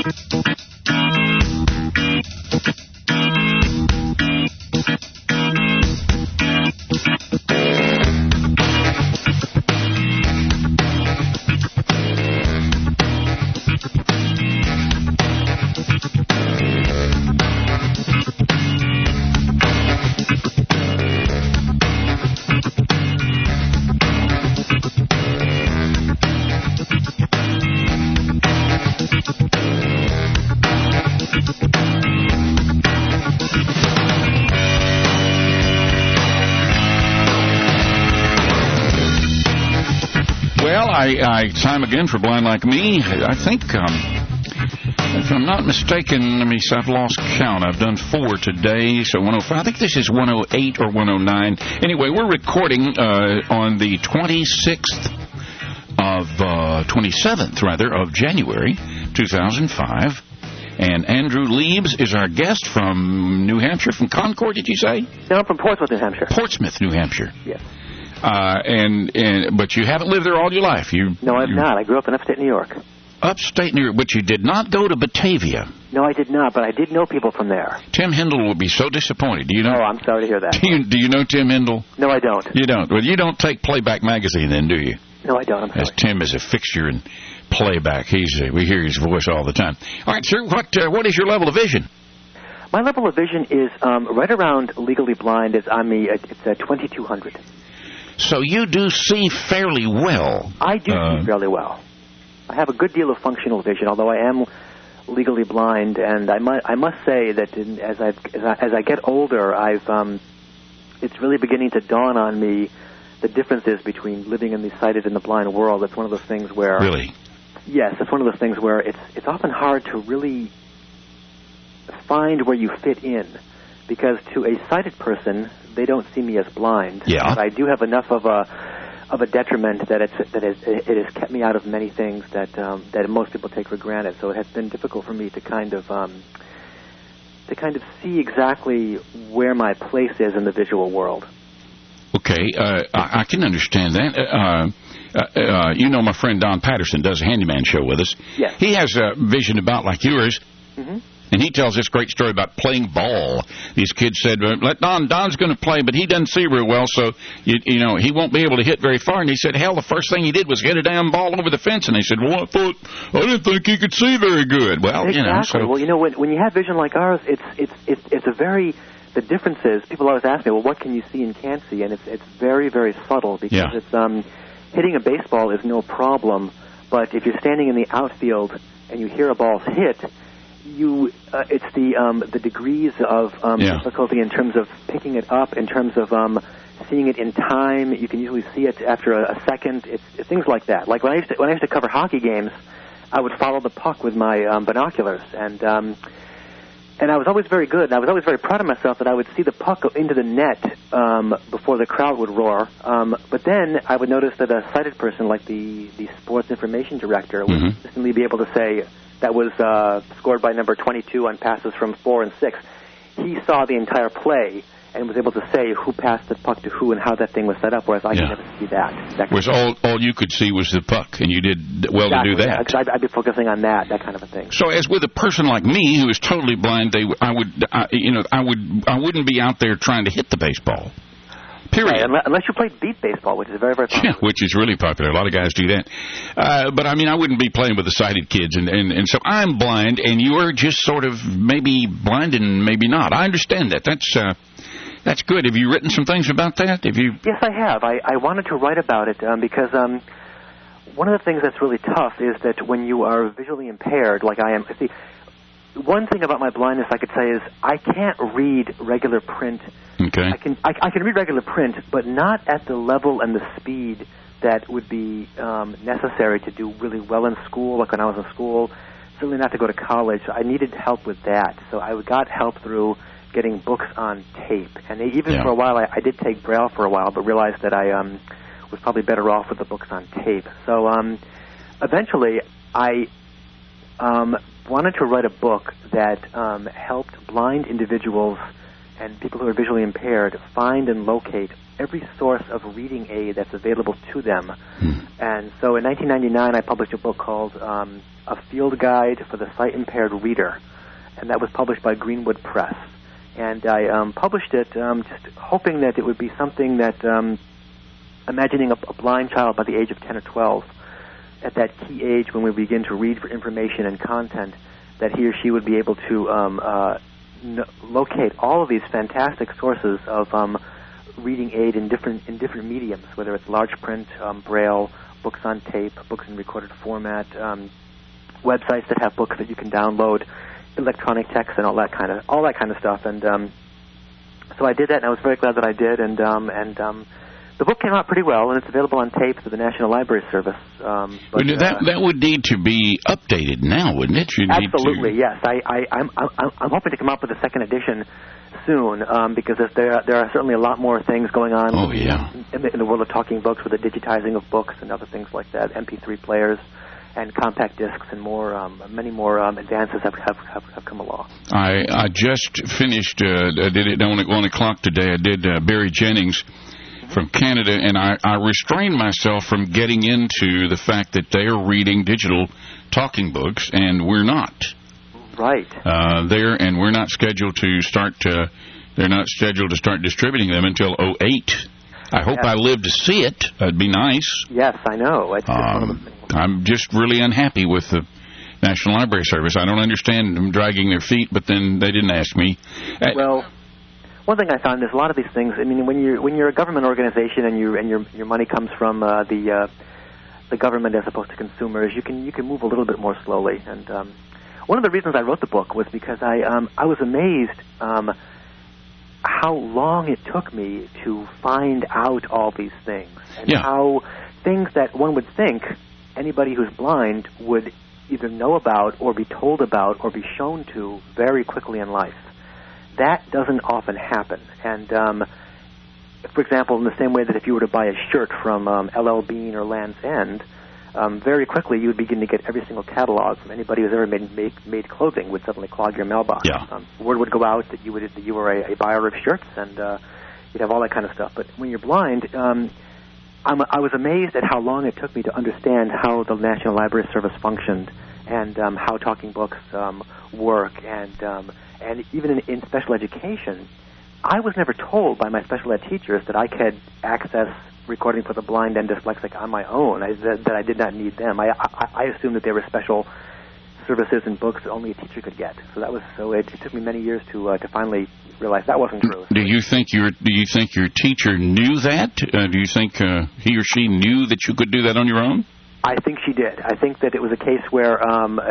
Time again for Blind Like Me. I think, if I'm not mistaken, let me see, I've lost count. I've done 4 today, so 105. I think this is 108 or 109. Anyway, we're recording on the 27th of January, 2005. And Andrew Liebs is our guest from New Hampshire, from Concord, did you say? No, I'm from Portsmouth, New Hampshire. Portsmouth, New Hampshire. Yes. But you haven't lived there all your life. No, I've not. I grew up in upstate New York. Upstate New York, but you did not go to Batavia. No, I did not, but I did know people from there. Tim Hindle will be so disappointed. Do you know? Oh, I'm sorry to hear that. Do you know Tim Hindle? No, I don't. You don't? Well, you don't take Playback Magazine then, do you? No, I don't. I'm sorry. As Tim is a fixture in Playback. We hear his voice all the time. All right, sir, what is your level of vision? My level of vision is right around legally blind. It's 2200. So you do see fairly well. I do see fairly well. I have a good deal of functional vision, although I am legally blind, and I must say that as I get older, it's really beginning to dawn on me the differences between living in the sighted and the blind world. It's one of those things where really, yes, it's one of those things where it's often hard to really find where you fit in. Because to a sighted person, they don't see me as blind. Yeah. But I do have enough of a detriment that it has kept me out of many things that most people take for granted. So it has been difficult for me to kind of see exactly where my place is in the visual world. Okay, I can understand that. You know, my friend Don Patterson does a handyman show with us. Yes. He has a vision about like yours. Mm-hmm. And he tells this great story about playing ball. These kids said, let Don's going to play, but he doesn't see real well, so, you know, he won't be able to hit very far. And he said, hell, the first thing he did was hit a damn ball over the fence. And they said, well, I didn't think he could see very good. Well, exactly. You know. So. Well, you know, when you have vision like ours, it's a very, the difference is, people always ask me, well, what can you see and can't see? And it's very, very subtle, because it's, hitting a baseball is no problem, but if you're standing in the outfield and you hear a ball hit, it's the degrees of difficulty in terms of picking it up, in terms of seeing it in time. You can usually see it after a second. It's things like that. Like when I used to cover hockey games, I would follow the puck with my binoculars, and I was always very good. And I was always very proud of myself that I would see the puck go into the net before the crowd would roar. But then I would notice that a sighted person, like the sports information director, would consistently be able to say, that was scored by number 22 on passes from 4 and 6. He saw the entire play and was able to say who passed the puck to who and how that thing was set up, whereas I could never see that. Whereas all you could see was the puck, and you did well to do that. Yeah, I'd be focusing on that kind of a thing. So, as with a person like me who is totally blind, I wouldn't be out there trying to hit the baseball. Period. Right, unless you played beat baseball, which is very, very popular. Yeah, which is really popular. A lot of guys do that. But, I mean, I wouldn't be playing with the sighted kids. And so I'm blind, and you're just sort of maybe blind and maybe not. I understand that. That's good. Have you written some things about that? Yes, I have. I wanted to write about it because one of the things that's really tough is that when you are visually impaired, like I am, see, one thing about my blindness I could say is I can't read regular print. Okay. I can read regular print, but not at the level and the speed that would be necessary to do really well in school, like when I was in school. Certainly not to go to college. I needed help with that, so I got help through getting books on tape. And even for a while, I did take Braille for a while, but realized that I was probably better off with the books on tape. So eventually, I wanted to write a book that helped blind individuals and people who are visually impaired find and locate every source of reading aid that's available to them. And so in 1999, I published a book called A Field Guide for the Sight-Impaired Reader, and that was published by Greenwood Press. And I published it just hoping that it would be something that, imagining a blind child by the age of 10 or 12, at that key age when we begin to read for information and content, that he or she would be able to locate all of these fantastic sources of reading aid in different mediums, whether it's large print, Braille, books on tape, books in recorded format, websites that have books that you can download, electronic text, and all that kind of stuff. And so I did that, and I was very glad that I did. And the book came out pretty well, and it's available on tape through the National Library Service. But that would need to be updated now, wouldn't it? Absolutely, yes. I'm hoping to come up with a second edition soon, because there are certainly a lot more things going on in the world of talking books, with the digitizing of books and other things like that, MP3 players and compact discs, and many more advances have come along. I just finished, I did it at 1 o'clock today. I did Barry Jennings from Canada, and I restrained myself from getting into the fact that they are reading digital talking books, and we're not. Right. And we're not scheduled to start. They're not scheduled to start distributing them until 2008. I hope I live to see it. That'd be nice. Yes, I know. It's one of the things. I'm just really unhappy with the National Library Service. I don't understand them dragging their feet, but then they didn't ask me. Well, one thing I found is a lot of these things. I mean, when you're a government organization and your money comes from the government as opposed to consumers, you can move a little bit more slowly. And one of the reasons I wrote the book was because I was amazed how long it took me to find out all these things, and how things that one would think anybody who's blind would either know about or be told about or be shown to very quickly in life. That doesn't often happen. And, for example, in the same way that if you were to buy a shirt from LL Bean or Land's End, very quickly you would begin to get every single catalog from anybody who's ever made clothing would suddenly clog your mailbox. Word would go out that you were a buyer of shirts, and you'd have all that kind of stuff. But when you're blind, I was amazed at how long it took me to understand how the National Library Service functioned, and how talking books work, and even in special education, I was never told by my special ed teachers that I could access recording for the blind and dyslexic on my own, that I did not need them. I assumed that there were special services and books that only a teacher could get. So it took me many years to finally realize that wasn't true. Do you think your teacher knew that? Do you think he or she knew that you could do that on your own? I think she did. I think that it was a case where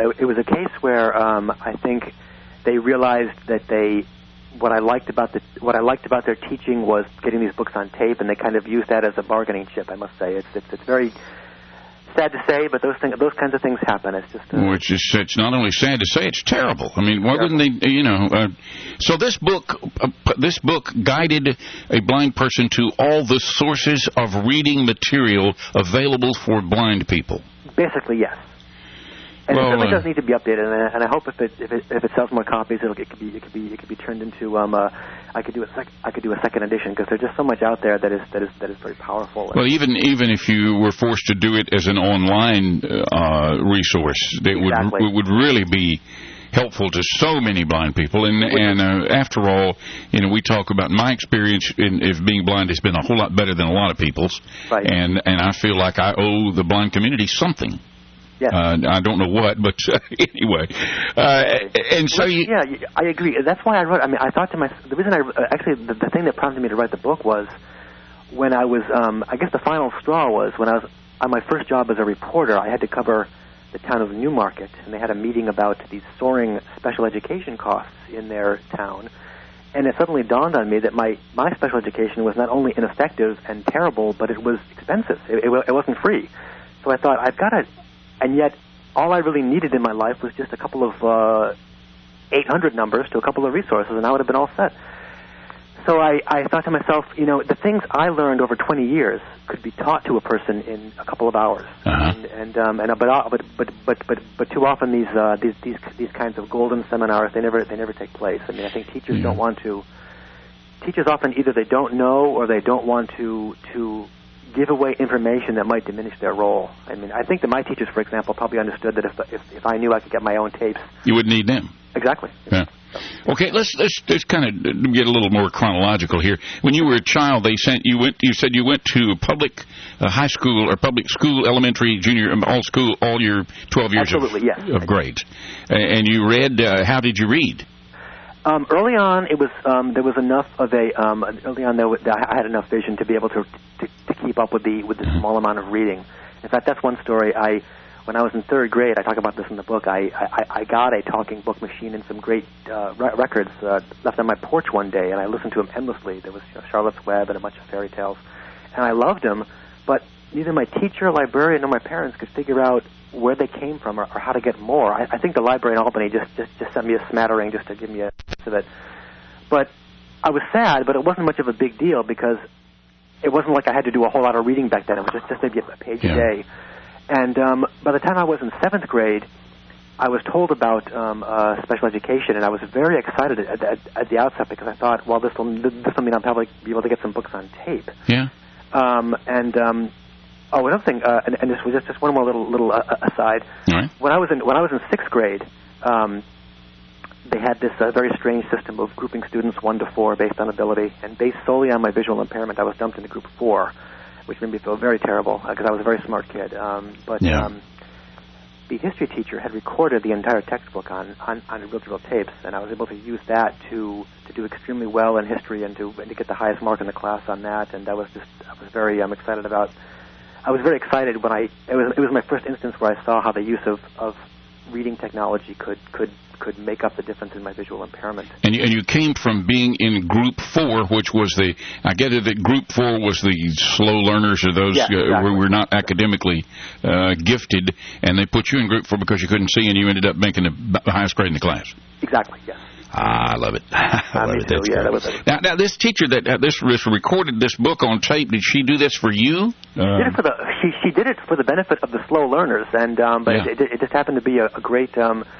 I think they realized that what I liked about their teaching was getting these books on tape, and they kind of used that as a bargaining chip. I must say, it's very sad to say, but those kinds of things happen. It's just it's not only sad to say, it's terrible. I mean, why wouldn't they? So this book guided a blind person to all the sources of reading material available for blind people. Basically, yes. And it certainly does need to be updated, and I hope if it sells more copies, it could be turned into I could do a second edition, because there's just so much out there that is very powerful. Well, even if you were forced to do it as an online resource, it would really be helpful to so many blind people. And after all, we talk about my experience of being blind has been a whole lot better than a lot of people's, right. And I feel like I owe the blind community something. Yes. I don't know what, but anyway. And so I agree. That's why I wrote. I mean, I thought to myself, the reason the thing that prompted me to write the book was when I was, I guess the final straw was when I was on my first job as a reporter. I had to cover the town of Newmarket, and they had a meeting about these soaring special education costs in their town. And it suddenly dawned on me that my special education was not only ineffective and terrible, but it was expensive. It wasn't free. So I thought, I've got to. And yet, all I really needed in my life was just a couple of 800 numbers to a couple of resources, and I would have been all set. So I thought to myself, the things I learned over 20 years could be taught to a person in a couple of hours. Uh-huh. But too often these kinds of golden seminars they never take place. I mean, I think teachers don't want to teachers often either they don't know or they don't want to give away information that might diminish their role. I mean, I think that my teachers, for example, probably understood that if I knew I could get my own tapes, you wouldn't need them. Exactly. Yeah. Okay, let's kind of get a little more chronological here. When you were a child, you said you went to public high school or public school, elementary, junior, all your 12 years of grades. And you read. How did you read? Early on, it was there was enough of a early on I had enough vision to be able to keep up with the small amount of reading. In fact, that's one story. When I was in third grade, I talk about this in the book. I got a talking book machine and some great records left on my porch one day, and I listened to them endlessly. There was Charlotte's Web and a bunch of fairy tales, and I loved them. But neither my teacher, librarian, nor my parents could figure out where they came from or how to get more. I think the library in Albany just sent me a smattering just to give me a sense of it. But I was sad, but it wasn't much of a big deal because it wasn't like I had to do a whole lot of reading back then. It was just maybe a page a day. And by the time I was in 7th grade, I was told about special education, and I was very excited at the outset because I thought, well, this will mean I'll probably be able to get some books on tape. Yeah. Another thing, and this was just one more little aside. All right. When I was in 6th grade, they had this very strange system of grouping students 1 to 4 based on ability, and based solely on my visual impairment, I was dumped into group 4, which made me feel very terrible because I was a very smart kid. The history teacher had recorded the entire textbook on reel-to-reel tapes, and I was able to use that to do extremely well in history and to get the highest mark in the class on that. And I was very excited about. I was very excited when it was my first instance where I saw how the use of reading technology could make up the difference in my visual impairment. And you came from being in Group 4, which was I get it that Group 4 was the slow learners or those who were not academically gifted, and they put you in Group 4 because you couldn't see, and you ended up making the highest grade in the class. Exactly, yes. I love it. I love it. That's that was it. Now, this teacher that recorded this book on tape, did she do this for you? She did it for the benefit of the slow learners, and it just happened to be a great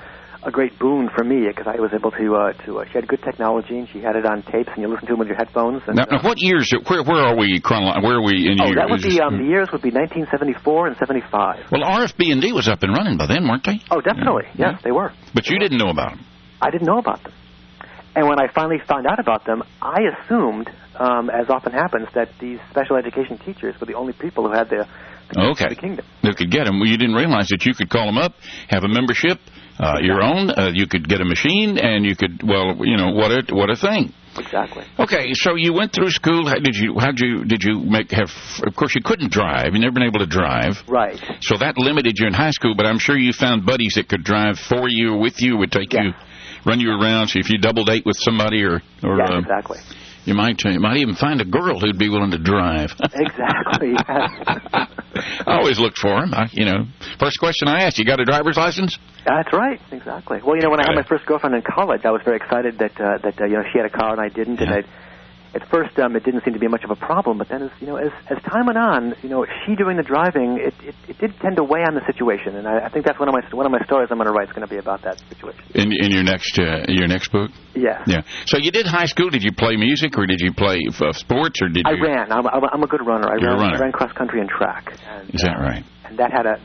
boon for me because I was able to. She had good technology, and she had it on tapes, and you listen to them with your headphones. And, now, what years? Where are we? Where are we in years? That would be the years would be 1974 and 75. Well, RFB&D was up and running by then, weren't they? Oh, definitely. Yes, they were. But you didn't know about them. I didn't know about them. And when I finally found out about them, I assumed, as often happens, that these special education teachers were the only people who had the kingdom. Who could get them. Well, you didn't realize that you could call them up, have a membership, your own. You could get a machine, and you could. Well, what a thing. Exactly. Okay, so you went through school. Did you have? Of course, you couldn't drive. You never been able to drive. Right. So that limited you in high school. But I'm sure you found buddies that could drive for you or with you, would take you. Run you around. So if you double date with somebody, or exactly. You might even find a girl who'd be willing to drive. Exactly. I always looked for them. First question I asked: you got a driver's license? That's right. Exactly. Well, when I had my first girlfriend in college, I was very excited that she had a car and I didn't, and at first, it didn't seem to be much of a problem, but then as time went on, she doing the driving, it did tend to weigh on the situation, and I think that's one of my stories I'm going to write is going to be about that situation. In your next book? Yeah. Yeah. So you did high school. Did you play music or did you play sports or did you? I ran. I'm a good runner. I ran cross country and track. And, is that right? And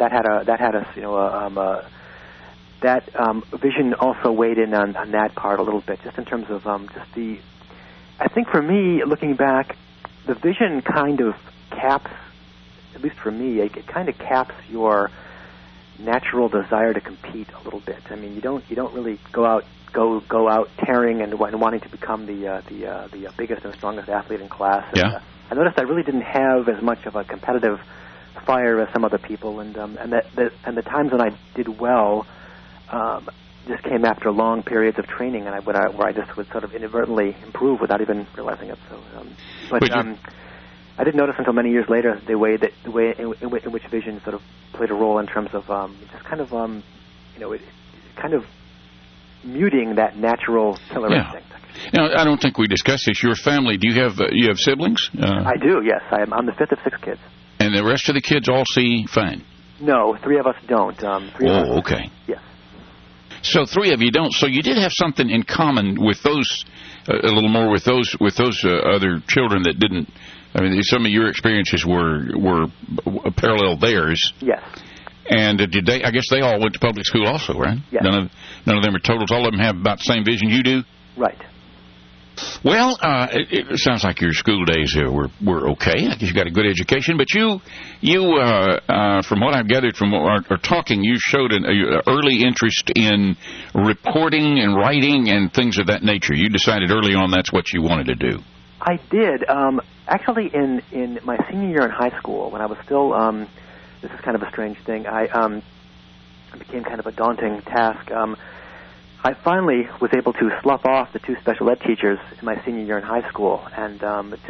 that vision also weighed in on that part a little bit, just in terms of just the. I think for me, looking back, the vision kind of caps, at least for me, it kind of caps your natural desire to compete a little bit. I mean, you don't really go out tearing and wanting to become the biggest and strongest athlete in class. And, I noticed I really didn't have as much of a competitive fire as some other people, and the times when I did well. Just came after long periods of training, and where I just would sort of inadvertently improve without even realizing it. So, I didn't notice until many years later the way in which vision sort of played a role in terms of just kind of kind of muting that natural killer instinct. Now, I don't think we discussed this. Your family, do you have siblings? I do. Yes, I'm the fifth of 6 kids. And the rest of the kids all see fine? No, 3 of us don't. 3 of us, okay. Yes. So three of you don't. So you did have something in common with those, a little more with those other children that didn't. I mean, some of your experiences were parallel theirs. Yes. And did they? I guess they all went to public school also, right? Yes. None of them are totals. All of them have about the same vision you do. Right. Well, it sounds like your school days were okay. I guess you got a good education, but you from what I've gathered from our talking, you showed an early interest in reporting and writing and things of that nature. You decided early on that's what you wanted to do. I did. Actually, in my senior year in high school, when I was still, this is kind of a strange thing, it became kind of a daunting task. I finally was able to slough off the two special ed teachers in my senior year in high school, so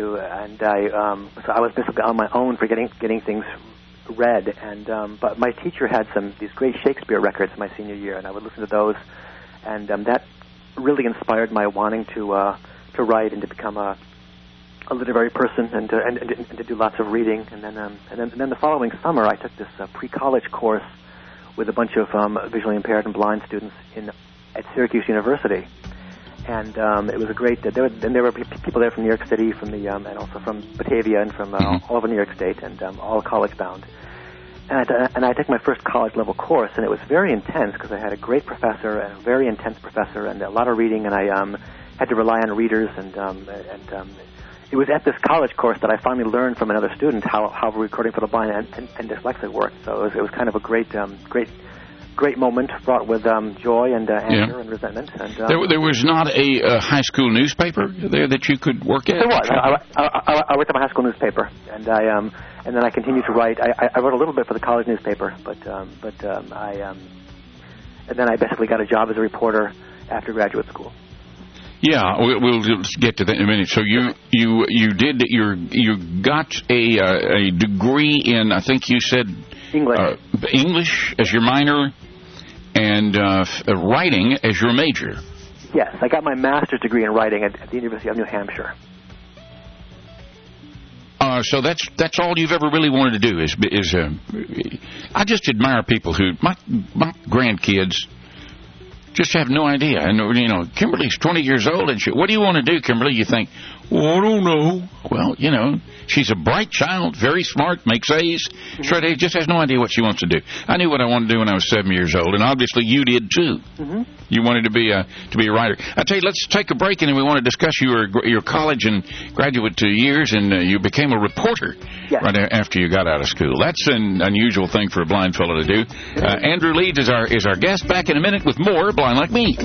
I was basically on my own for getting things read. But my teacher had these great Shakespeare records in my senior year, and I would listen to those, and that really inspired my wanting to write and to become a literary person and to do lots of reading. And then the following summer, I took this pre-college course with a bunch of visually impaired and blind students at Syracuse University, and it was a great. There were people there from New York City, and also from Batavia, and from all over New York State, and all college bound. And I took my first college level course, and it was very intense because I had a great professor and a very intense professor, and a lot of reading, and I had to rely on readers, and it was at this college course that I finally learned from another student how recording for the blind and dyslexic worked. So it was kind of a great moment, fraught with joy and anger and resentment. And there was not a high school newspaper there that you could work at? There was. I worked at my high school newspaper, and then I continued to write. I wrote a little bit for the college newspaper, and then I basically got a job as a reporter after graduate school. Yeah, we'll get to that in a minute. So you got a degree in, I think you said, English as your minor, and writing as your major. Yes, I got my master's degree in writing at the University of New Hampshire. So that's all you've ever really wanted to do is I just admire people who my grandkids just have no idea. And Kimberly's 20 years old, and what do you want to do, Kimberly? You think, well, I don't know. Well, she's a bright child, very smart, makes A's. Straight A's, just has no idea what she wants to do. I knew what I wanted to do when I was 7 years old, and obviously you did too. Mm-hmm. You wanted to be a writer. I tell you, let's take a break, and then we want to discuss your college and graduate years, and you became a reporter right after you got out of school. That's an unusual thing for a blind fellow to do. Andrew Leeds is our guest. Back in a minute with more Blind Like Me.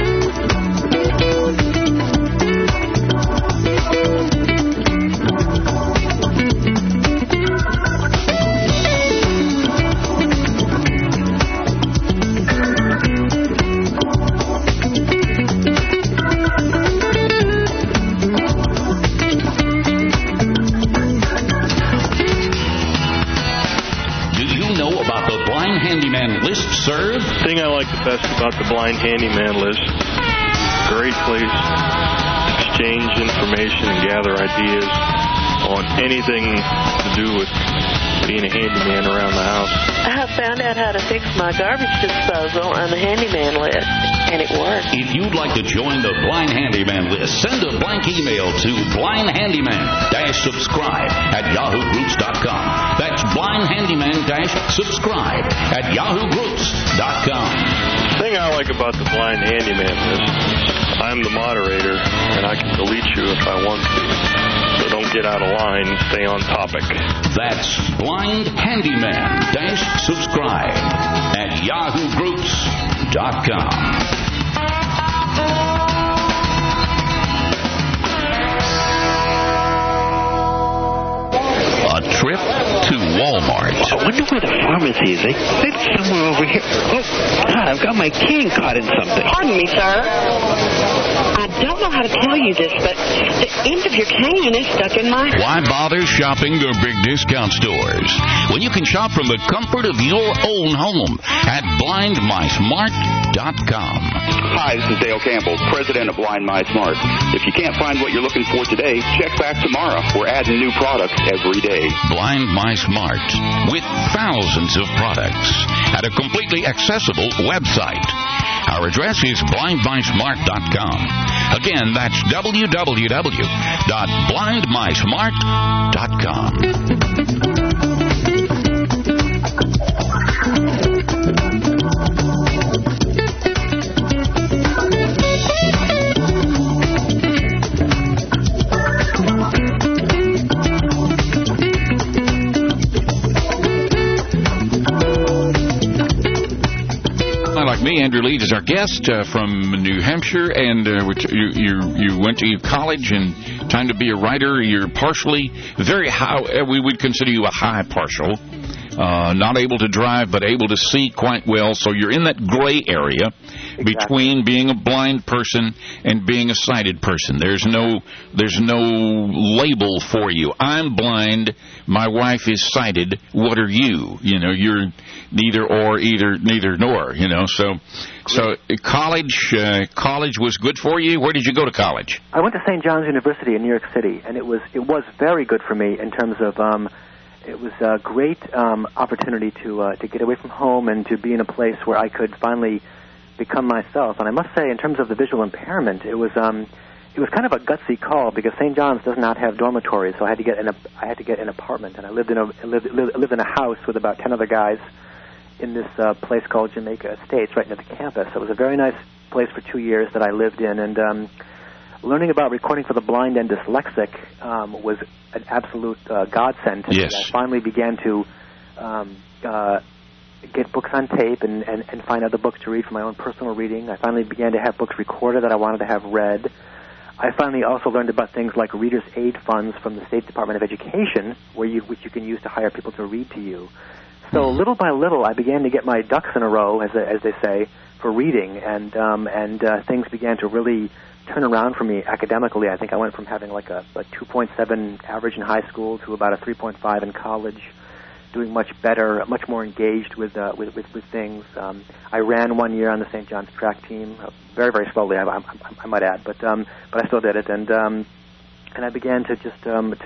Sir? The thing I like the best about the Blind Handyman list, great place, exchange information and gather ideas on anything to do with being a handyman around the house. I found out how to fix my garbage disposal on the handyman list, and it worked. If you'd like to join the Blind Handyman list, send a blank email to blindhandyman-subscribe@yahoogroups.com. That's blindhandyman-subscribe@yahoogroups.com. The thing I like about the Blind Handyman list, I'm the moderator, and I can delete you if I want to. So don't get out of line, stay on topic. That's blindhandyman-subscribe@yahoogroups.com. A trip to Walmart. I wonder where the pharmacy is. It's somewhere over here. Oh, God, I've got my cane caught in something. Pardon me, sir. I don't know how to tell you this, but the end of your cane is stuck in my... Why bother shopping the big discount stores when you can shop from the comfort of your own home at blindmysmart.com. Hi, this is Dale Campbell, president of Blind My Smart. If you can't find what you're looking for today, check back tomorrow. We're adding new products every day. Blind My Smart, with thousands of products at a completely accessible website Our address is blindmysmart.com. Again, that's www.blindmysmart.com. Like me, Andrew Leeds is our guest from New Hampshire, and you went to college, and time to be a writer. You're partially very high. We would consider you a high partial, not able to drive but able to see quite well. So you're in that gray area between being a blind person and being a sighted person. There's no label for you. I'm blind. My wife is sighted. What are you? You know, you're neither nor. You know, so college was good for you. Where did you go to college? I went to St. John's University in New York City, and it was very good for me in terms of it was a great opportunity to get away from home and to be in a place where I could finally become myself. And I must say, in terms of the visual impairment, it was kind of a gutsy call because St. John's does not have dormitories, so I had to get an apartment, and I lived in a house with about 10 other guys in this place called Jamaica Estates, right near the campus. So it was a very nice place for 2 years that I lived in, and learning about recording for the blind and dyslexic was an absolute godsend to me. I finally began to get books on tape and find other books to read for my own personal reading. I finally began to have books recorded that I wanted to have read. I finally also learned about things like Reader's Aid funds from the State Department of Education, which you can use to hire people to read to you. So little by little, I began to get my ducks in a row, as they say, for reading, and things began to really turn around for me academically. I think I went from having like a 2.7 average in high school to about a 3.5 in college, doing much better, much more engaged with things. I ran 1 year on the St. John's track team, very, very slowly, I might add, but I still did it, and I began to just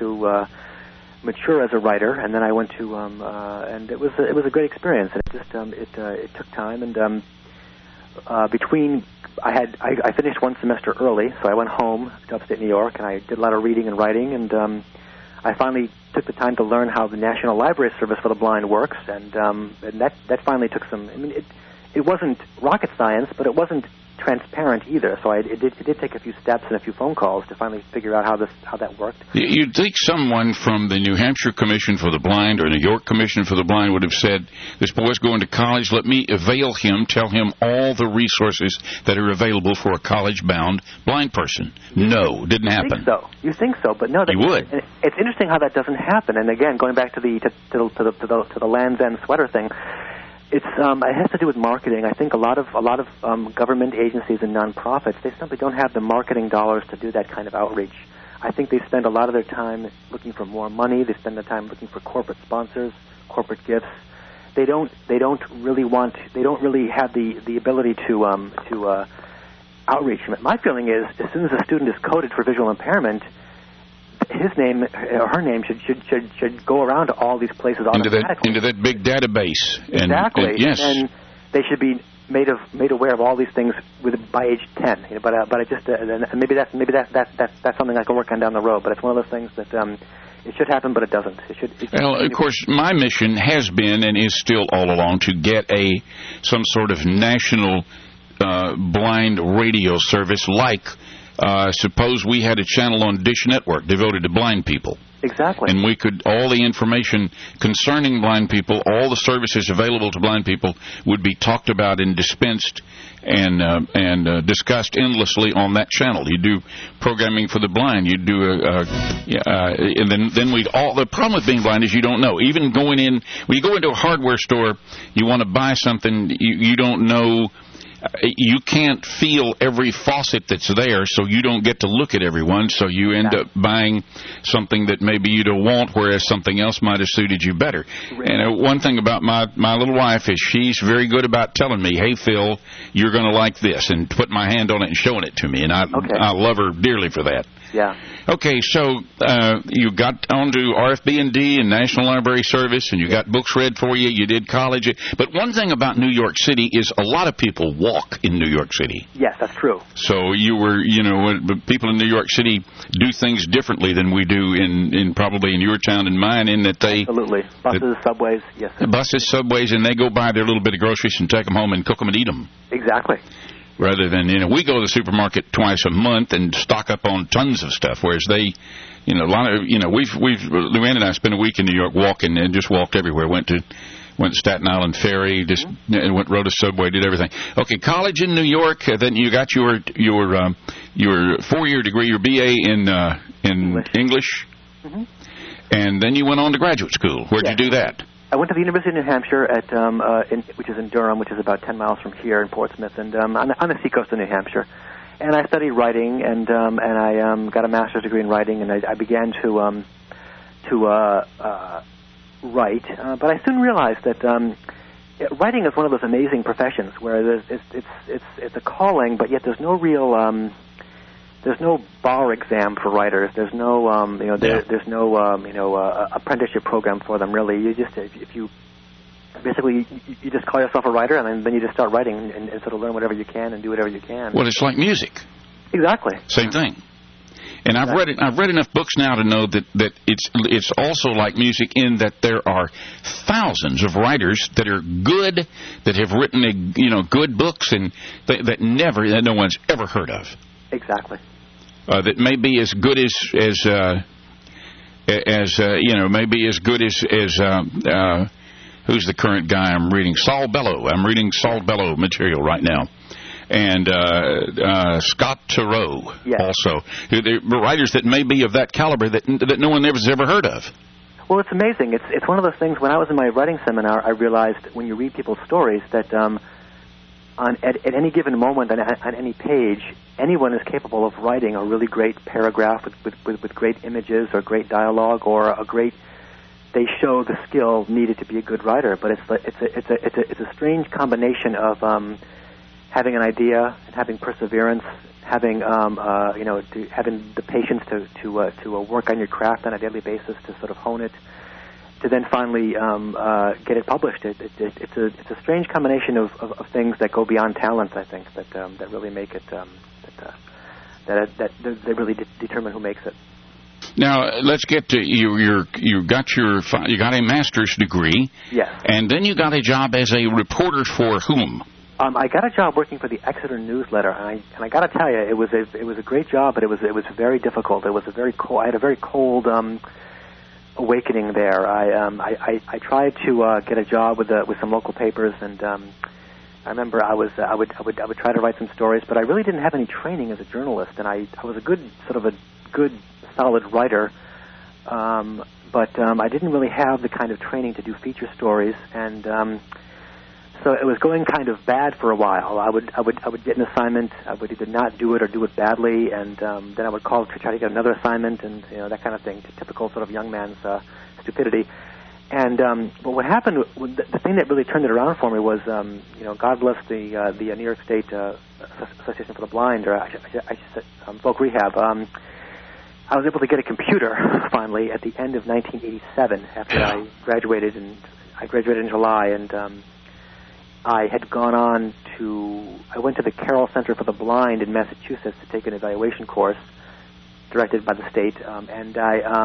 mature as a writer, and then I went to and it was a great experience, and it took time, and between I finished one semester early, so I went home to upstate New York, and I did a lot of reading and writing, and I finally took the time to learn how the National Library Service for the Blind works, and that finally took some. I mean, it wasn't rocket science, but it wasn't transparent either. So it did take a few steps and a few phone calls to finally figure out how that worked. You'd think someone from the New Hampshire Commission for the Blind or New York Commission for the Blind would have said, "This boy's going to college. Let me avail him. Tell him all the resources that are available for a college-bound blind person." No, didn't happen. You think so, but no. You would. It's interesting how that doesn't happen. And again, going back to the Land's End sweater thing. It has to do with marketing. I think a lot of government agencies and nonprofits, they simply don't have the marketing dollars to do that kind of outreach. I think they spend a lot of their time looking for more money. They spend their time looking for corporate sponsors, corporate gifts. They don't really have the ability to outreach. My feeling is, as soon as a student is coded for visual impairment, his name or her name should go around to all these places automatically. Into that big database. Exactly. Yes. And they should be made aware of all these things by age 10. But I just maybe that's something I can work on down the road. But it's one of those things that it should happen, but it doesn't. Well, of course, my mission has been and is still all along to get some sort of national blind radio service like. Suppose we had a channel on Dish Network devoted to blind people. Exactly. And we could, all the information concerning blind people, all the services available to blind people would be talked about and dispensed and discussed endlessly on that channel. You do programming for the blind. You do and then the problem with being blind is you don't know. Even going in, when you go into a hardware store, you want to buy something, you don't know. You can't feel every faucet that's there, so you don't get to look at everyone, so you end up buying something that maybe you don't want, whereas something else might have suited you better. And one thing about my little wife is she's very good about telling me, "Hey, Phil, you're going to like this," and put my hand on it and showing it to me, and I love her dearly for that. Yeah. Okay, so you got onto RFB&D and National Library Service, and you got books read for you. You did college. But one thing about New York City is a lot of people walk in New York City. Yes, that's true. So you were, people in New York City do things differently than we do in probably in your town and mine, in that they... Absolutely. Buses, subways, yes. Buses, subways, and they go buy their little bit of groceries and take them home and cook them and eat them. Exactly. Rather than, we go to the supermarket twice a month and stock up on tons of stuff, whereas they, a lot of, Luann and I spent a week in New York walking and just walked everywhere. Went to Staten Island Ferry, rode a subway, did everything. Okay, college in New York, then you got your 4-year degree, your BA in English. Mm-hmm. And then you went on to graduate school. Where'd you do that? I went to the University of New Hampshire, which is in Durham, which is about 10 miles from here in Portsmouth, and on the seacoast of New Hampshire. And I studied writing, and I got a master's degree in writing, and I began to write. But I soon realized that writing is one of those amazing professions where it's a calling, but yet there's no real there's no bar exam for writers. There's no there's no apprenticeship program for them, really. You just if you basically you just call yourself a writer, and then you just start writing and sort of learn whatever you can and do whatever you can. Well, it's like music. Exactly. Same thing. And I've read enough books now to know that it's also like music in that there are thousands of writers that are good, that have written good books and that no one's ever heard of. Exactly. That may be as good as maybe as good as who's the current guy I'm reading? Saul Bellow. I'm reading Saul Bellow material right now. And Scott Turow also. They're writers that may be of that caliber that no one has ever heard of. Well, it's amazing. It's one of those things. When I was in my writing seminar, I realized when you read people's stories that at any given moment on any page, anyone is capable of writing a really great paragraph with great images or great dialogue or a great. They show the skill needed to be a good writer, but it's a strange combination of having an idea and having perseverance, having having the patience to work on your craft on a daily basis to sort of hone it, to then finally get it published. It's a strange combination of things that go beyond talent, I think, that really make it that really determine who makes it. Now let's get to you got a master's degree. Yes. And then you got a job as a reporter for whom? I got a job working for the Exeter Newsletter, and I got to tell you, it was a great job, but it was very difficult. It was I had a very cold awakening there. I tried to get a job with some local papers, and I remember I would try to write some stories, but I really didn't have any training as a journalist, and I was a good solid writer, but I didn't really have the kind of training to do feature stories, and so it was going kind of bad for a while. I would get an assignment, I would either not do it or do it badly, and then I would call to try to get another assignment, and that kind of thing, typical sort of young man's stupidity. And but what happened, the thing that really turned it around for me was, God bless the New York State Association for the Blind, or I should say Folk Rehab. I was able to get a computer finally at the end of 1987 after I graduated in July, and I had gone on I went to the Carroll Center for the Blind in Massachusetts to take an evaluation course directed by the state, and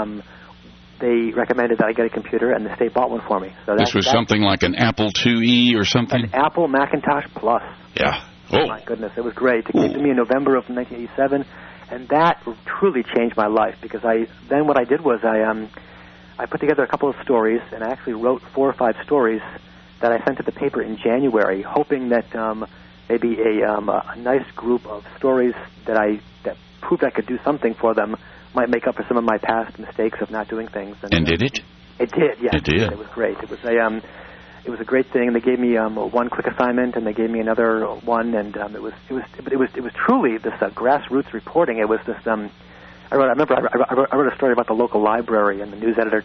they recommended that I get a computer, and the state bought one for me. So this was something like an Apple IIe or something? An Apple Macintosh Plus. Yeah. Oh. My goodness, it was great. It came to me in November of 1987, and that truly changed my life, because then what I did was I put together a couple of stories, and I actually wrote 4 or 5 stories that I sent to the paper in January, hoping that maybe a nice group of stories that proved I could do something for them might make up for some of my past mistakes of not doing things. And did it? It did, yes. It did. It was great. It was a great thing. They gave me one quick assignment, and they gave me another one, and it was truly this grassroots reporting. It was this. I wrote a story about the local library, and the news editor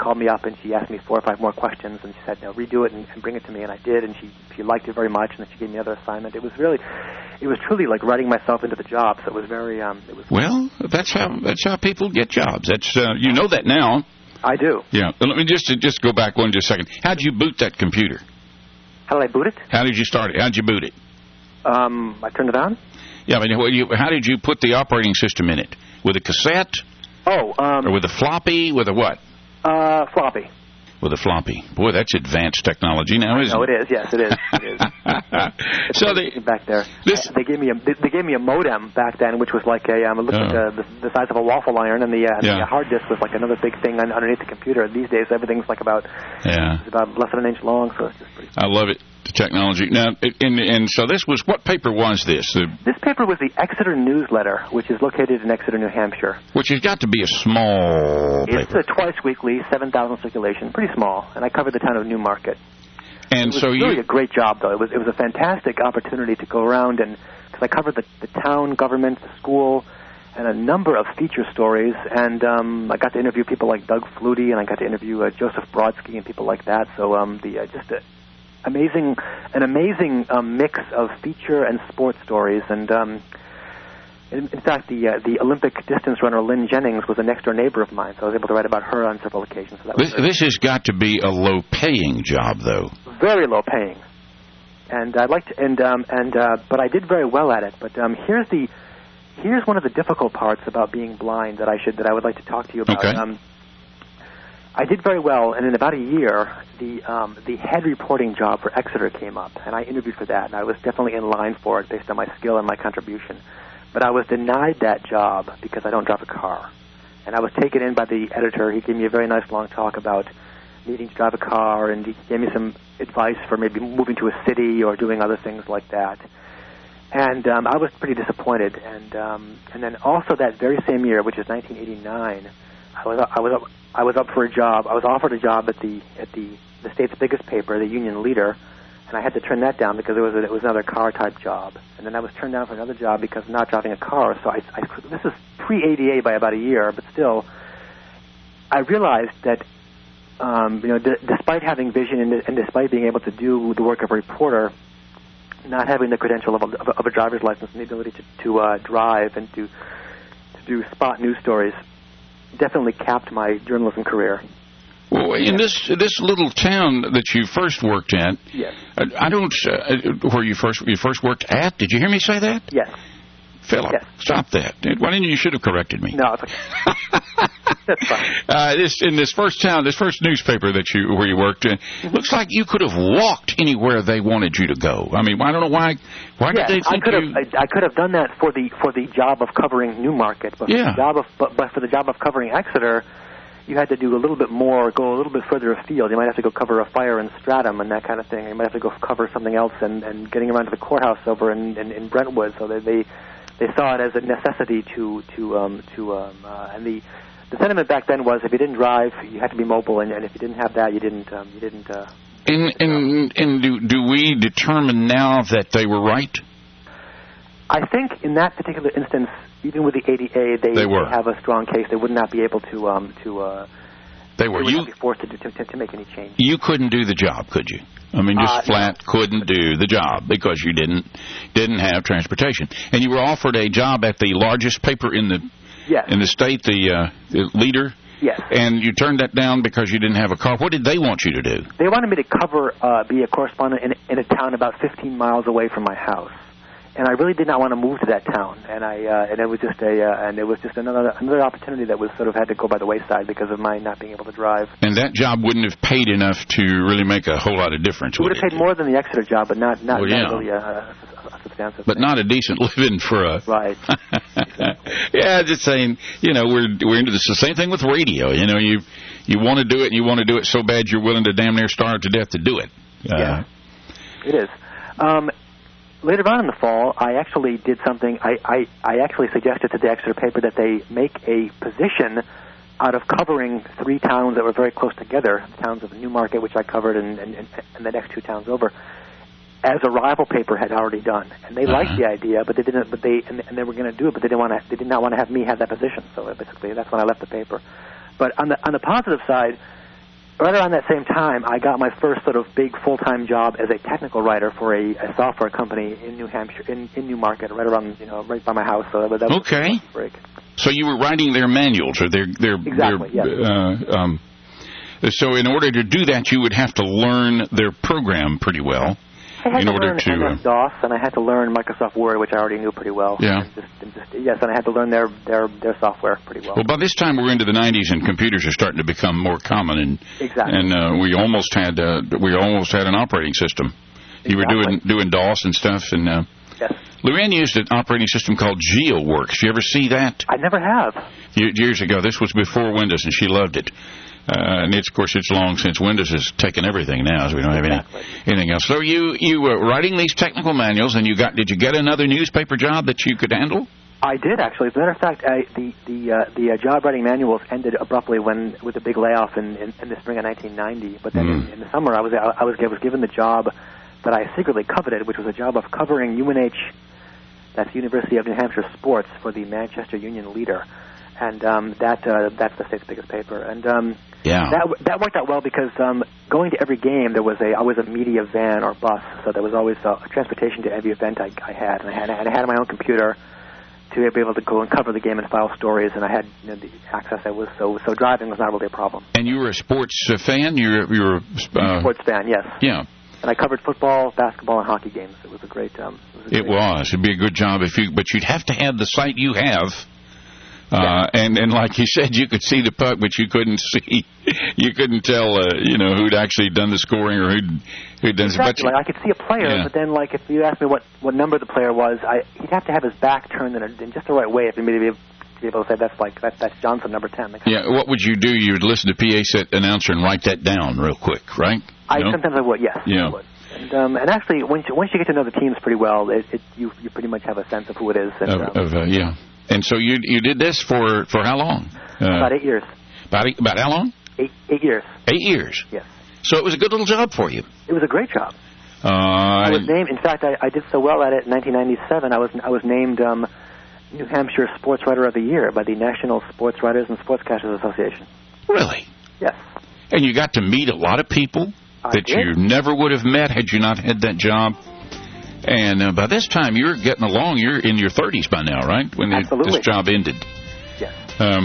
called me up and she asked me 4 or 5 more questions, and she said, redo it and bring it to me, and I did, and she liked it very much, and then she gave me another assignment. It was truly like writing myself into the job. So it was very. Well, that's how people get jobs. That's you know that now. I do. Yeah. Let me just go back just a second. How did you boot that computer? How did I boot it? How did you start it? How did you boot it? I turned it on. Yeah, I mean, how did you put the operating system in it? With a cassette? Or with a floppy? With a what? Floppy. With a floppy. Boy, that's advanced technology now, isn't it? No, it is. Yes, it is. It is. So back there, they gave me a modem back then, which was like the size of a waffle iron, and the hard disk was like another big thing underneath the computer. These days, everything's like about less than an inch long, so it's just pretty. I love it. The technology. Now, and so this was, what paper was this? This paper was the Exeter Newsletter, which is located in Exeter, New Hampshire. Which has got to be a small paper. It's twice weekly, 7,000 circulation, pretty small, and I covered the town of Newmarket. And it was really a great job, though. It was a fantastic opportunity to go around, and because I covered the town, government, the school, and a number of feature stories, and I got to interview people like Doug Flutie, and I got to interview Joseph Brodsky and people like that. So an amazing mix of feature and sports stories, and in fact, the Olympic distance runner Lynn Jennings was a next door neighbor of mine, so I was able to write about her on several occasions. So this has got to be a low paying job, though. Very low paying, and I'd like to, but I did very well at it. But here's one of the difficult parts about being blind that I would like to talk to you about. Okay. I did very well, and in about a year, the head reporting job for Exeter came up, and I interviewed for that, and I was definitely in line for it based on my skill and my contribution. But I was denied that job because I don't drive a car. And I was taken in by the editor. He gave me a very nice long talk about needing to drive a car, and he gave me some advice for maybe moving to a city or doing other things like that. And I was pretty disappointed. And then also that very same year, which is 1989, I was up for a job. I was offered a job at the state's biggest paper, the Union Leader, and I had to turn that down because it was another car type job. And then I was turned down for another job because I'm not driving a car. So this is pre-ADA by about a year, but still, I realized that despite having vision and despite being able to do the work of a reporter, not having the credential of a driver's license and the ability to drive and to do spot news stories definitely capped my journalism career. Well, in this little town that you first worked at, yes. I don't where you first worked at. Did you hear me say that? Yes. Philip, yes. Stop that. Why didn't you should have corrected me? No, it's okay. That's fine. In this first town, this first newspaper where you worked, looks like you could have walked anywhere they wanted you to go. I mean, I don't know why. Why did they think I could have done that for the job of covering Newmarket, but for the job of covering Exeter, you had to do a little bit more, go a little bit further afield. You might have to go cover a fire in Stratham and that kind of thing. You might have to go cover something else and getting around to the courthouse over in Brentwood. So they saw it as a necessity and the sentiment back then was if you didn't drive, you had to be mobile, and if you didn't have that, you didn't. And do we determine now that they were right? I think in that particular instance, even with the ADA, they have a strong case. They would not be able to. They would not be forced to make any change. You couldn't do the job, could you? I mean, just flat couldn't do the job because you didn't have transportation, and you were offered a job at the largest paper in the state, the Leader. Yes. And you turned that down because you didn't have a car. What did they want you to do? They wanted me to be a correspondent in a town about 15 miles away from my house. And I really did not want to move to that town, and it was just another opportunity that was sort of had to go by the wayside because of my not being able to drive. And that job wouldn't have paid enough to really make a whole lot of difference. It would have paid more than the Exeter job, but not really a substantive. But not a decent living for a right. Yeah, just saying. We're into this. The same thing with radio. You want to do it, and you want to do it so bad you're willing to damn near starve to death to do it. Yeah, it is. Later on in the fall, I actually did something. I actually suggested to the Exeter paper that they make a position out of covering 3 towns that were very close together, the towns of Newmarket, which I covered, and the next 2 towns over, as a rival paper had already done. And they liked the idea, but they didn't. But they were going to do it, but they did not want to have me have that position. So basically, that's when I left the paper. But on the positive side, right around that same time, I got my first sort of big full-time job as a technical writer for a software company in New Hampshire, in Newmarket, right around, right by my house. So that was okay. a break. So you were writing their manuals, or their exactly, yes. So in order to do that, you would have to learn their program pretty well. I had to learn MS-DOS, and I had to learn Microsoft Word, which I already knew pretty well. Yeah. And I had to learn their software pretty well. Well, by this time we're into the 90s, and computers are starting to become more common, and exactly. And we almost had an operating system. You were doing DOS and stuff, and yes. Luann used an operating system called GeoWorks. You ever see that? I never have. Years ago. This was before Windows, and she loved it. And of course, it's long since Windows has taken everything now, so we don't have anything else. So you were writing these technical manuals, and did you get another newspaper job that you could handle? I did, actually. As a matter of fact, the job writing manuals ended abruptly with a big layoff in the spring of 1990. But then in the summer, I was given the job that I secretly coveted, which was a job of covering UNH, that's University of New Hampshire sports, for the Manchester Union Leader. And that's the state's biggest paper. And that worked out well because going to every game, there was always a media van or bus, so there was always a transportation to every event I had. And I had my own computer to be able to go and cover the game and file stories, and I had the access. So driving was not really a problem. And you were a sports fan? You were a sports fan, yes. Yeah. And I covered football, basketball, and hockey games. It was a great. It was. It'd be a good job but you'd have to have the sight you have. And like you said, you could see the puck, but you couldn't see. You couldn't tell, who'd actually done the scoring or who'd done. Exactly. I could see a player, but then, if you asked me what number the player was, he'd have to have his back turned in just the right way for me to be able to say that's Johnson, number 10. Yeah. What would you do? You would listen to PA set announcer and write that down real quick, right? Sometimes I would. Yes. Yeah. I would. And actually, once you get to know the teams pretty well, you pretty much have a sense of who it is. Yeah. And so you did this for how long? About 8 years. About how long? 8 years. 8 years. Yes. So it was a good little job for you. It was a great job. I was named. In fact, I did so well at it in 1997. I was named New Hampshire Sports Writer of the Year by the National Sports Writers and Sportscasters Association. Really? Yes. And you got to meet a lot of people that you never would have met had you not had that job. And by this time, you're getting along. You're in your 30s by now, right? When this job ended. Yes.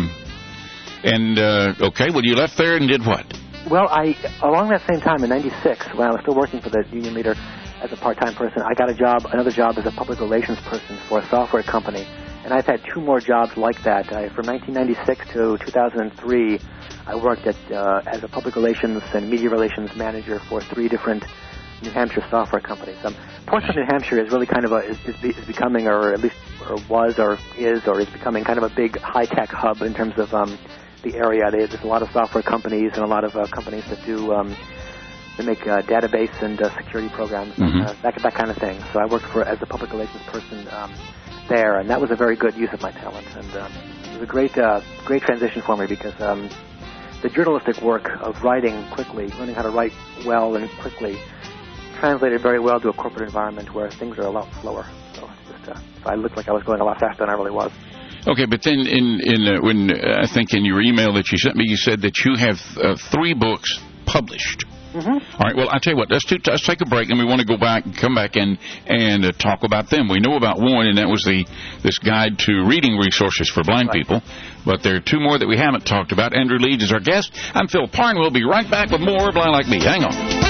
Well, you left there and did what? Well, along that same time in '96, when I was still working for the Union Leader as a part-time person, I got another job as a public relations person for a software company. And I've had 2 more jobs like that. From 1996 to 2003, I worked as a public relations and media relations manager for 3 different New Hampshire software companies. Portsmouth, New Hampshire is really kind of is becoming, or at least is becoming kind of a big high-tech hub in terms of the area. There's a lot of software companies and a lot of companies that they make database and security programs, that kind of thing. So I worked as a public relations person there, and that was a very good use of my talent. And it was a great transition for me because the journalistic work of writing quickly, learning how to write well and quickly, translated very well to a corporate environment where things are a lot slower. So I looked like I was going a lot faster than I really was. Okay, but then when I think in your email that you sent me, you said that you have 3 books published. Mm-hmm. All right, well, I'll tell you what, let's take a break, and we want to come back and talk about them. We know about one, and that was this guide to reading resources for blind people, but there are 2 more that we haven't talked about. Andrew Leeds is our guest. I'm Phil Parn. We'll be right back with more Blind Like Me. Hang on.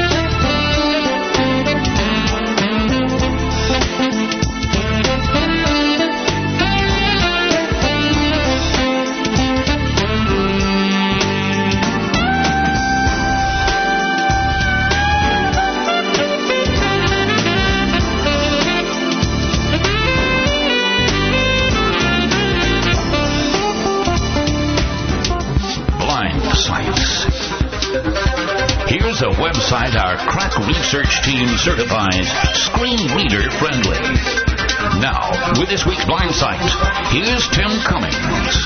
A website our crack research team certifies screen reader friendly. Now, with this week's Blind Site, here's Tim Cummings.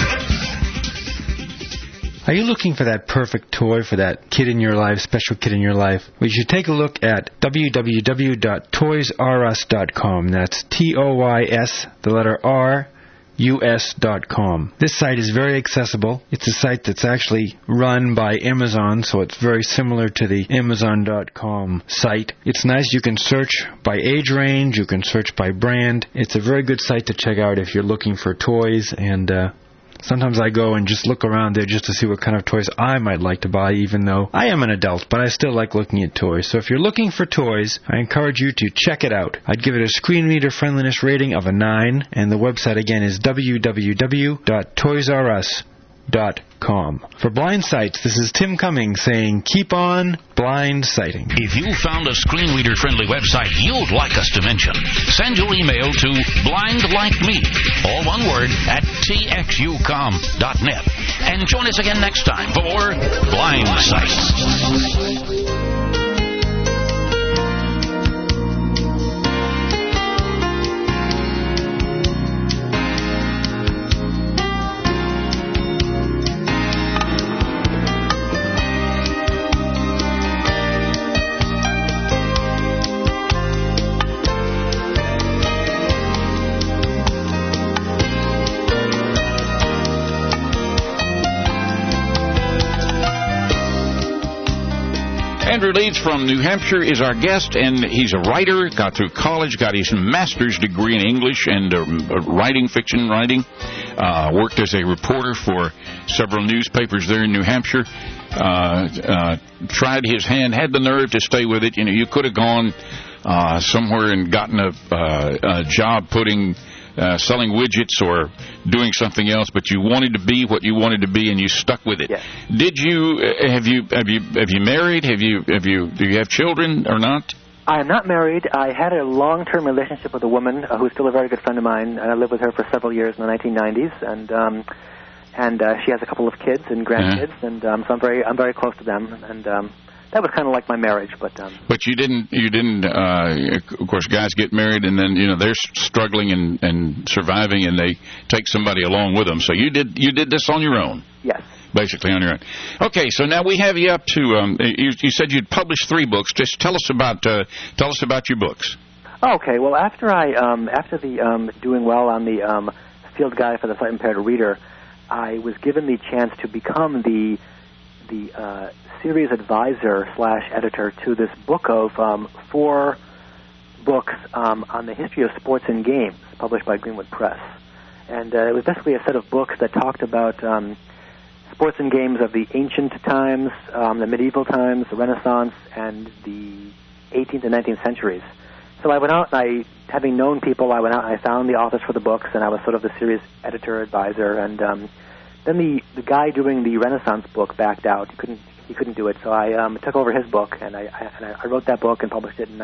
Are you looking for that perfect toy for that kid in your life, special kid in your life? Well, you should take a look at www.toysrus.com. That's TOYS, the letter R, us.com. This site is very accessible. It's a site that's actually run by Amazon, so it's very similar to the Amazon.com site. It's nice. You can search by age range. You can search by brand. It's a very good site to check out if you're looking for toys, and sometimes I go and just look around there just to see what kind of toys I might like to buy, even though I am an adult, but I still like looking at toys. So if you're looking for toys, I encourage you to check it out. I'd give it a screen reader friendliness rating of a 9, and the website again is www.toysrus.com. For Blind Sights, this is Tim Cummings saying, keep on blind sighting. If you found a screen reader friendly website you'd like us to mention, send your email to blindlikeme, all one word, at txucom.net. And join us again next time for Blind Sights. Andrew Leeds from New Hampshire is our guest, and he's a writer, got through college, got his master's degree in English and writing, fiction writing, worked as a reporter for several newspapers there in New Hampshire, tried his hand, had the nerve to stay with it. You know, you could have gone somewhere and gotten a job selling widgets or doing something else, but you wanted to be what you wanted to be, and you stuck with it. Yes. Did you have you married? Do you have children or not? I am not married. I had a long-term relationship with a woman who's still a very good friend of mine, and I lived with her for several years in the 1990s, and she has a couple of kids and grandkids, and so I'm very close to them, and that was kind of like my marriage, but you didn't. Of course, guys get married, and then they're struggling and surviving, and they take somebody along with them. So you did this on your own. Yes. Basically on your own. Okay, so now we have you up to. You said you'd published 3 books. Just tell us about your books. Okay. Well, after the doing well on the field guide for the sight impaired reader, I was given the chance to become the series advisor / editor to this book of 4 books on the history of sports and games, published by Greenwood Press. And it was basically a set of books that talked about sports and games of the ancient times, the medieval times, the Renaissance, and the 18th and 19th centuries. So I went out, and having known people, I went out and I found the authors for the books, and I was sort of the series editor, advisor, and then the guy doing the Renaissance book backed out. He couldn't do it, so I took over his book, and I wrote that book and published it in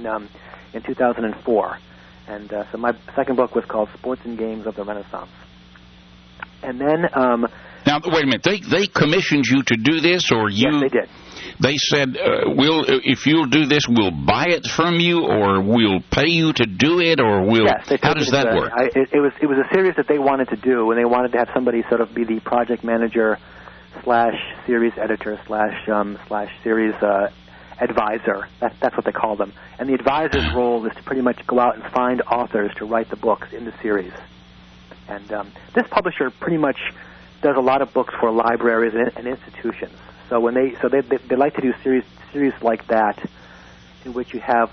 2004. And so my second book was called Sports and Games of the Renaissance. And then now wait a minute, they commissioned you to do this, or you? Yes, they did. They said, if you'll do this, we'll buy it from you, or we'll pay you to do it, or we'll. Yes, how does that work? It was a series that they wanted to do, and they wanted to have somebody sort of be the project manager / series editor / series advisor. That's what they call them. And the advisor's role is to pretty much go out and find authors to write the books in the series. And this publisher pretty much does a lot of books for libraries and institutions. So when they like to do series like that, in which you have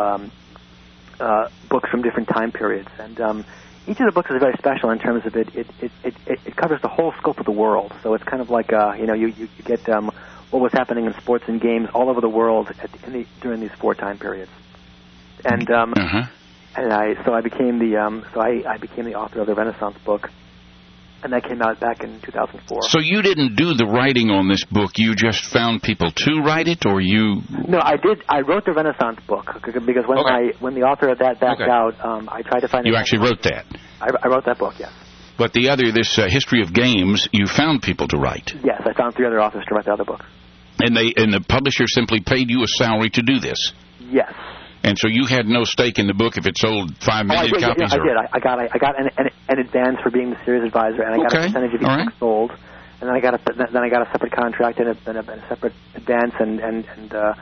books from different time periods, and each of the books is very special in terms of it covers the whole scope of the world. So it's kind of like you get what was happening in sports and games all over the world during these 4 time periods, and I became the author of the Renaissance book. And that came out back in 2004. So you didn't do the writing on this book. You just found people to write it, or you? No, I did. I wrote the Renaissance book because when the author of that backed out, I tried to find. You actually wrote that. I wrote that book, yes. But this history of games, you found people to write. Yes, I found 3 other authors to write the other books. And the publisher simply paid you a salary to do this. Yes. And so you had no stake in the book if it sold 5 million copies? I did. I got an advance for being the series advisor, and I got a percentage of each book sold. And then I got a separate contract and a separate advance and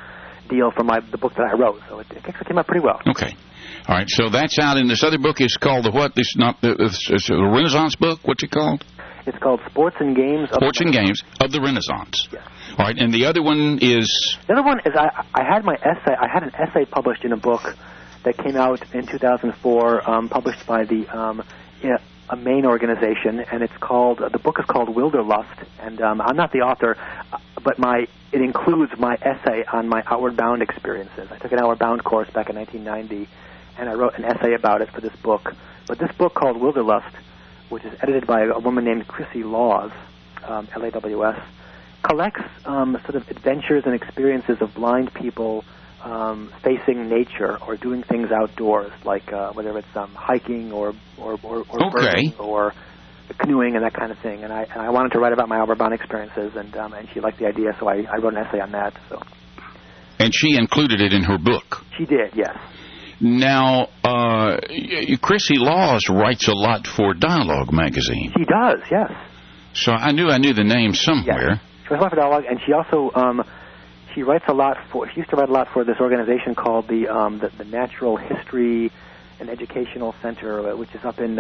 deal for the book that I wrote. So it actually came out pretty well. Okay. All right, so that's out, and this other book is called the what? It's a Renaissance book? What's it called? It's called Sports and Games of the Renaissance. Yes. All right, and the other one is? The other one is I had my essay. I had an essay published in a book that came out in 2004, published by a Maine organization, and the book is called Wilderlust, and I'm not the author, but it includes my essay on my Outward Bound experiences. I took an Outward Bound course back in 1990, and I wrote an essay about it for this book. But this book called Wilderlust, which is edited by a woman named Chrissy Laws, Laws, collects sort of adventures and experiences of blind people facing nature or doing things outdoors, like whether it's hiking or birding or canoeing and that kind of thing. And I wanted to write about my Outward Bound experiences, and she liked the idea, so I wrote an essay on that. So. And she included it in her book. She did, yes. Now, Chrissy Laws writes a lot for Dialogue magazine. She does, yes. So I knew the name somewhere. Yes. She writes a lot for Dialogue, and she also she writes a lot for. She used to write a lot for this organization called the Natural History and Educational Center, which is up in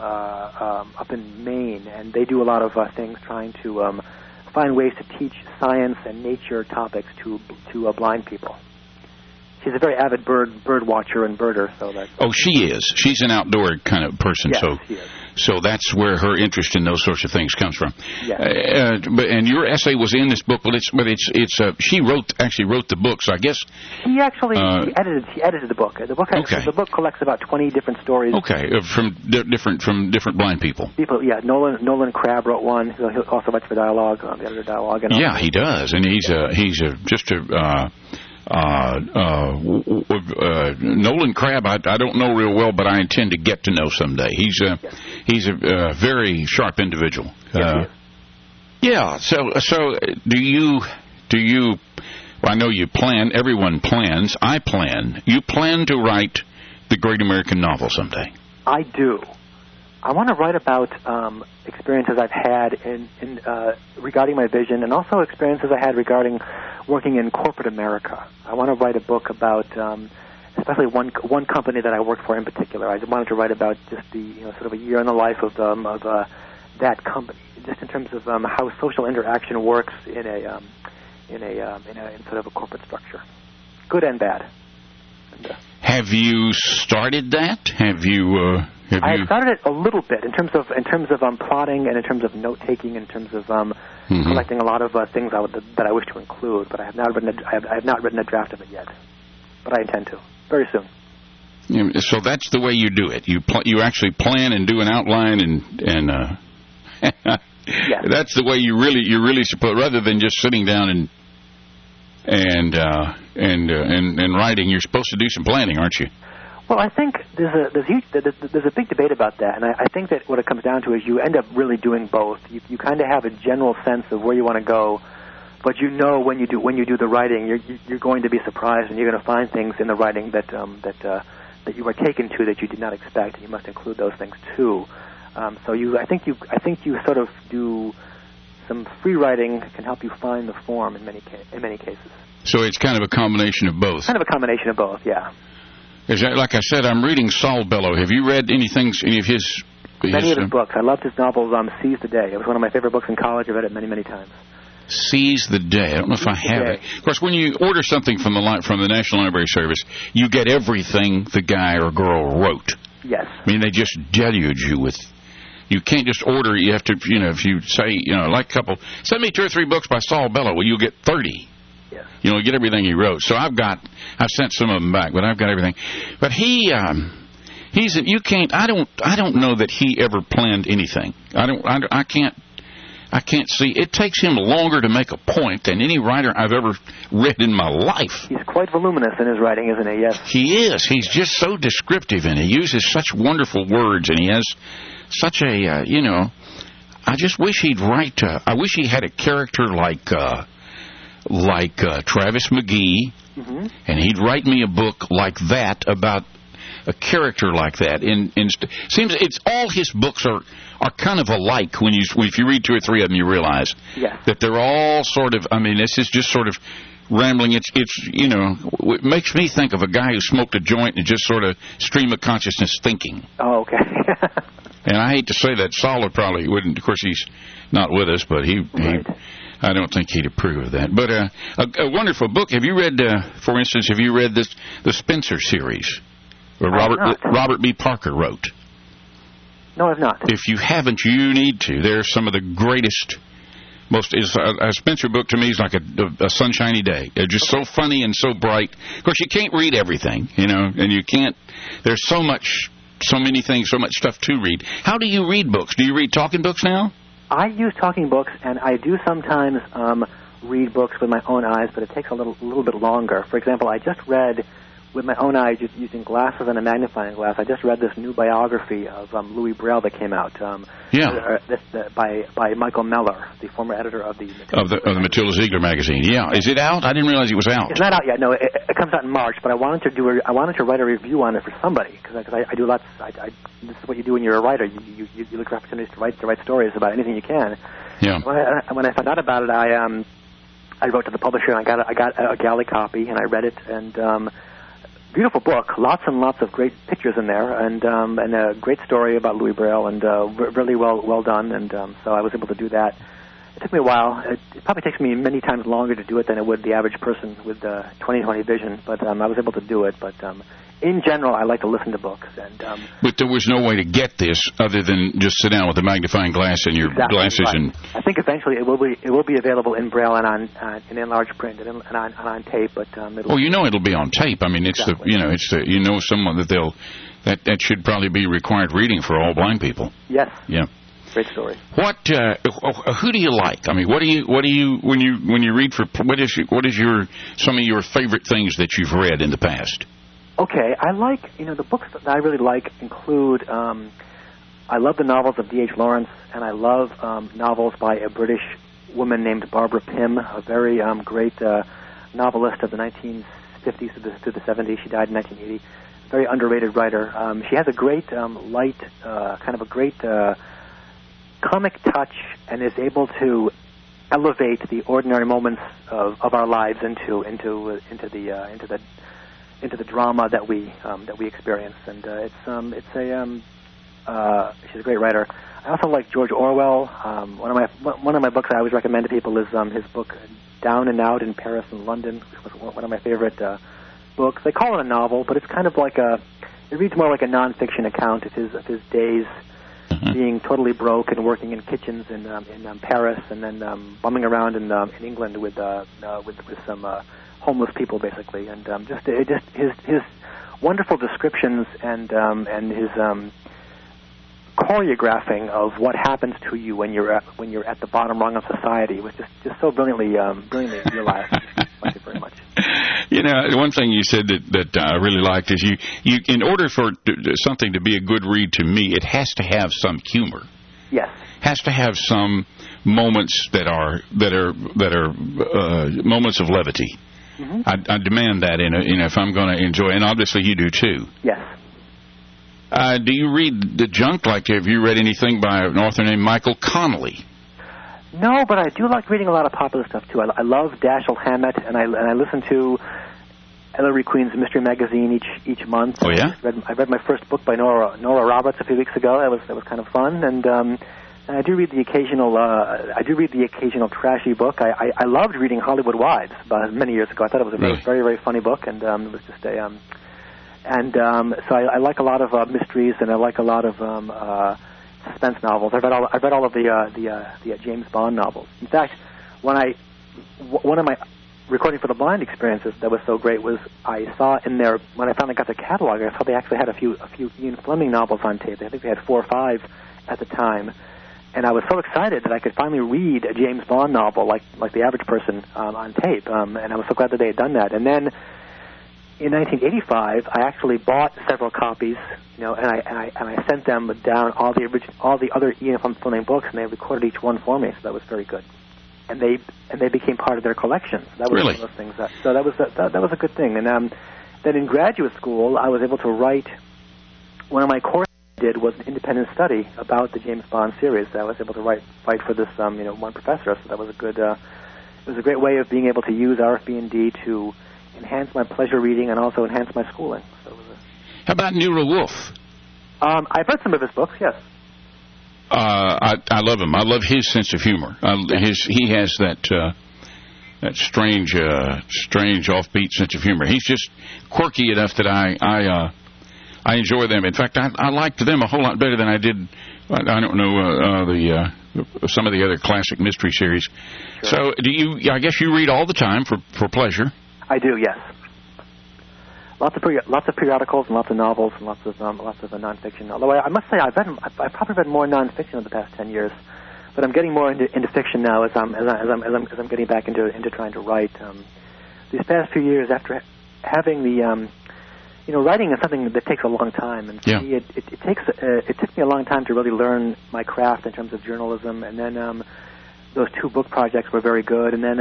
Maine, and they do a lot of things trying to find ways to teach science and nature topics to blind people. She's a very avid bird watcher and birder, so that. Oh, she is. She's an outdoor kind of person, yes, so she is. So that's where her interest in those sorts of things comes from. Yes. And your essay was in this book, but she actually wrote the book, so I guess she actually she edited the book. The book collects about 20 different stories. Okay, from different blind people. Yeah. Nolan Crabb wrote one. He also writes for Dialogue, the editor of Dialogue. And yeah, he does, and he's Nolan Crabb, I don't know real well, but I intend to get to know someday. He's a very sharp individual. Yeah. So do you? Well, I know you plan. Everyone plans. I plan. You plan to write the Great American Novel someday. I do. I want to write about experiences I've had in regarding my vision, and also experiences I had regarding working in corporate America. I want to write a book about, especially one company that I worked for in particular. I wanted to write about just the sort of a year in the life of that company, just in terms of how social interaction works in sort of a corporate structure, good and bad. Have you started that? I started it a little bit in terms of plotting and in terms of note taking, in terms of collecting a lot of things that I wish to include. But I have not written a draft of it yet. But I intend to very soon. Yeah, so that's the way you do it. You actually plan and do an outline and yes. That's the way you really suppose, rather than just sitting down and writing. You're supposed to do some planning, aren't you? Well, I think there's a big debate about that, and I think that what it comes down to is you end up really doing both. You kind of have a general sense of where you want to go, but when you do the writing, you're going to be surprised, and you're going to find things in the writing that you are taken to that you did not expect, and you must include those things too. I think you sort of do some free writing can help you find the form in many cases. So it's kind of a combination of both. Kind of a combination of both, yeah. Like I said, I'm reading Saul Bellow. Have you read any of his? Many of his books. I loved his novel, Seize the Day. It was one of my favorite books in college. I've read it many, many times. Seize the Day. I don't know if I have it. Of course, when you order something from the National Library Service, you get everything the guy or girl wrote. Yes. I mean, they just deluge you with. You can't just order. You have to, if you say, like a couple, send me 2 or 3 books by Saul Bellow. Well, you'll get 30. Yes. Get everything he wrote. So I've sent some of them back, but I've got everything. But I don't know that he ever planned anything. I can't see. It takes him longer to make a point than any writer I've ever read in my life. He's quite voluminous in his writing, isn't he? Yes. He is. He's just so descriptive, and he uses such wonderful words, and he has such a, I just wish he'd write, I wish he had a character like Travis McGee, mm-hmm. and he'd write me a book like that about a character like that. Seems it's all his books are kind of alike. If you read 2 or 3 of them, you realize yes. that they're all sort of. I mean, this is just sort of rambling. It's it makes me think of a guy who smoked a joint and just sort of stream of consciousness thinking. Oh, okay. And I hate to say that Saul probably wouldn't. Of course, he's not with us, but he I don't think he'd approve of that. But a wonderful book. Have you read, for instance, the Spencer series, where Robert B. Parker wrote? No, I've not. If you haven't, you need to. They're some of the greatest. A Spencer book to me is like a sunshiny day. They're just so funny and so bright. Of course, you can't read everything, and you can't. There's so many things, so much stuff to read. How do you read books? Do you read talking books now? I use talking books, and I do sometimes read books with my own eyes, but it takes a little bit longer. For example, I just read with my own eyes, just using glasses and a magnifying glass. I just read this new biography of Louis Braille that came out. By Michael Meller, the former editor of the Matilda Ziegler magazine. Yeah, is it out? I didn't realize it was out. It's not out yet. No, it comes out in March. But I wanted to write a review on it for somebody because I do lots. This is what you do when you're a writer. You look for opportunities to write stories about anything you can. Yeah. When I found out about it, I wrote to the publisher and I got a galley copy and I read it and. Beautiful book, lots and lots of great pictures in there, and a great story about Louis Braille, and really well done. And so I was able to do that. It took me a while. It probably takes me many times longer to do it than it would the average person with 20/20 vision. But I was able to do it. But in general, I like to listen to books. But there was no way to get this other than just sit down with a magnifying glass and your glasses. Right. And I think eventually it will be available in Braille and in enlarged print and on tape. But it'll be on tape. I mean, someone that should probably be required reading for all blind people. Yes. Yeah. Great story. Who do you like? I mean, what do you when you read for what is some of your favorite things that you've read in the past? Okay, I like the books that I really like include I love the novels of D.H. Lawrence, and I love novels by a British woman named Barbara Pym, a very great novelist of the 1950s to the 70s. She died in 1980. Very underrated writer. She has a great light, kind of a great comic touch, and is able to elevate the ordinary moments of our lives into the drama that we experience. And she's a great writer. I also like George Orwell. One of my books I always recommend to people is his book Down and Out in Paris and London, which was one of my favorite books. They call it a novel, but it's kind of like it reads more like a nonfiction account of his days being totally broke and working in kitchens in Paris, and then bumming around in England with some homeless people, basically, and just his wonderful descriptions and his choreographing of what happens to you when you're at the bottom rung of society was just so brilliantly realized. I like it very much. One thing you said that I really liked is you in order for something to be a good read to me, it has to have some humor. Yes. Has to have some moments that are moments of levity. Mm-hmm. I demand that if I'm going to enjoy, and obviously you do too. Yes. Do you read the junk? Like, have you read anything by an author named Michael Connelly? No, but I do like reading a lot of popular stuff too. I love Dashiell Hammett, and I listen to Ellery Queen's Mystery Magazine each month. Oh yeah. I read my first book by Nora Roberts a few weeks ago. That was kind of fun, and I do read the occasional trashy book. I loved reading Hollywood Wives many years ago. I thought it was a very, very funny book, and it was just so I like a lot of mysteries, and I like a lot of suspense novels. I read all of the James Bond novels. In fact, one of my Recording for the Blind experiences that was so great was I saw in there, when I finally got the catalog, I saw they actually had a few Ian Fleming novels on tape. I think they had 4 or 5 at the time. And I was so excited that I could finally read a James Bond novel like the average person on tape. And I was so glad that they had done that. And then in 1985, I actually bought several copies, and I sent them down all the other Ian Fleming books, and they recorded each one for me. So that was very good. And they became part of their collection. So that was one of those things. That was a good thing. And then in graduate school, I was able to write. One of my courses I did was an independent study about the James Bond series. I was able to write for this one professor. So that was a good was a great way of being able to use RFB&D to enhance my pleasure reading and also enhance my schooling. So it was How about Nero Wolfe? I've read some of his books, yes. I love him. I love his sense of humor. He has that strange offbeat sense of humor. He's just quirky enough that I enjoy them. In fact, I liked them a whole lot better than I did. I don't know some of the other classic mystery series. Sure. So, I guess you read all the time for pleasure. I do, yes. Lots of periodicals and lots of novels and lots of nonfiction. Although I must say I've probably read more nonfiction in the past 10 years, but I'm getting more into fiction now as I'm getting back into trying to write. These past few years, after having the writing is something that takes a long time, and for me it took me a long time to really learn my craft in terms of journalism, and then those 2 book projects were very good, and then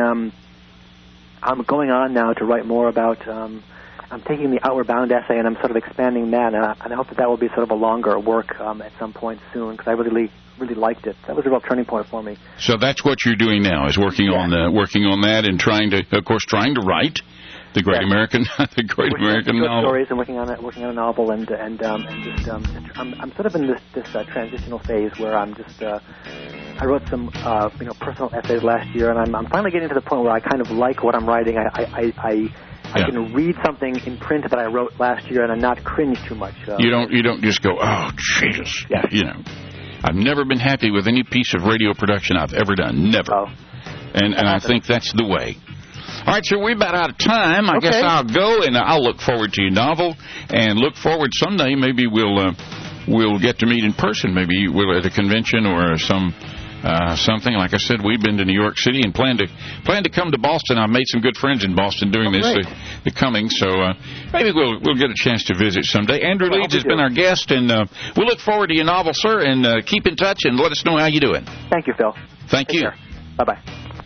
I'm going on now to write more about. I'm taking the Outward Bound essay and I'm sort of expanding that, and I hope that will be sort of a longer work at some point soon, because I really liked it. That was a real turning point for me. So that's what you're doing now, is working on that and trying to write the Great American novel. Stories and working on a novel and I'm sort of in this transitional phase where I'm just I wrote some personal essays last year, and I'm finally getting to the point where I kind of like what I'm writing. I can read something in print that I wrote last year and not cringe too much. You don't just go, oh Jesus. Yeah. I've never been happy with any piece of radio production I've ever done. Never. Oh. And I think that's the way. All right, so we're about out of time. I guess I'll go, and I'll look forward to your novel, and look forward someday maybe we'll get to meet in person. Maybe we'll at a convention or something. Like I said, we've been to New York City and plan to come to Boston. I've made some good friends in Boston doing the coming, so maybe we'll get a chance to visit someday. Andrew Leeds has been our guest, and we'll look forward to your novel, sir, and keep in touch and let us know how you're doing. Thank you, Phil. Thank you. Care. Bye-bye.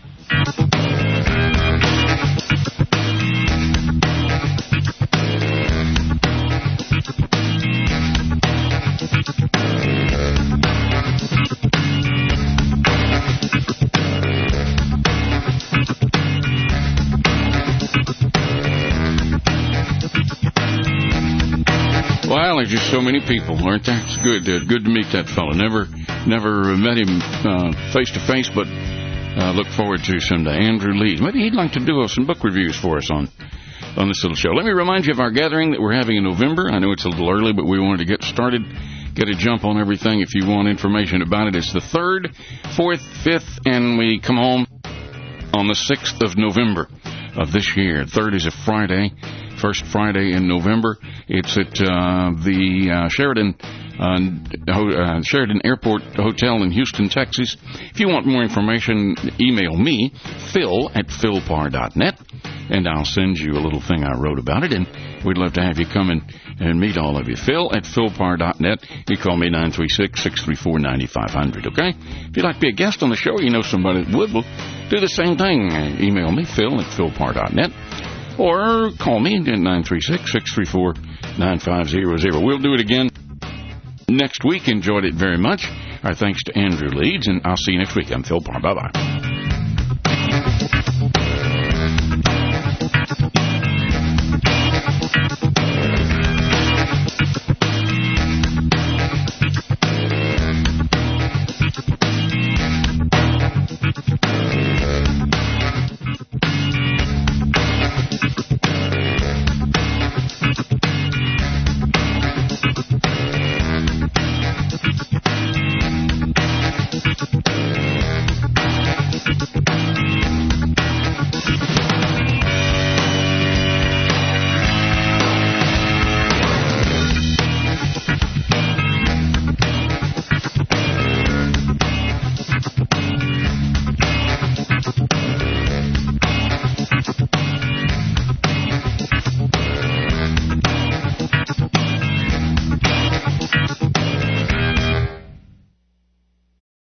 Well, there's just so many people, aren't there? It's good. Good to meet that fellow. Never met him face to face, but look forward to someday. Andrew Leeds. Maybe he'd like to do some book reviews for us on this little show. Let me remind you of our gathering that we're having in November. I know it's a little early, but we wanted to get started, get a jump on everything. If you want information about it, it's the 3rd, 4th, 5th, and we come home on the 6th of November of this year. 3rd is a Friday. First Friday in November. It's at the Sheridan Airport Hotel in Houston, Texas. If you want more information, email me, phil@philpar.net, and I'll send you a little thing I wrote about it, and we'd love to have you come and meet all of you. phil@philpar.net. You call me 936-634-9500, okay? If you'd like to be a guest on the show, you know somebody that would, well, do the same thing. Email me, phil@philpar.net. Or call me at 936-634-9500. We'll do it again next week. Enjoyed it very much. Our thanks to Andrew Leeds, and I'll see you next week. I'm Phil Parr. Bye-bye.